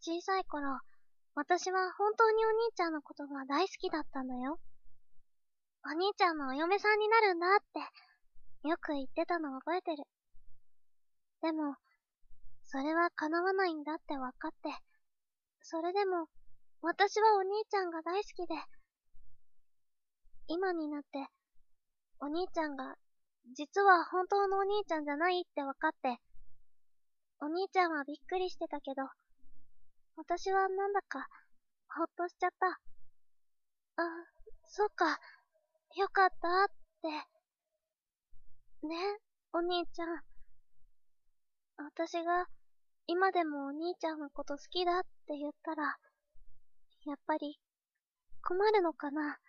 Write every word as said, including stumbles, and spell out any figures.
小さい頃、私は本当にお兄ちゃんのことが大好きだったんだよ。お兄ちゃんのお嫁さんになるんだって、よく言ってたの覚えてる。でも、それは叶わないんだって分かって、それでも、私はお兄ちゃんが大好きで、今になって、お兄ちゃんが、実は本当のお兄ちゃんじゃないって分かって、お兄ちゃんはびっくりしてたけど、私はなんだか、ほっとしちゃった。あ、そっか、よかったって。ね、お兄ちゃん。私が、今でもお兄ちゃんのこと好きだって言ったら、やっぱり、困るのかな。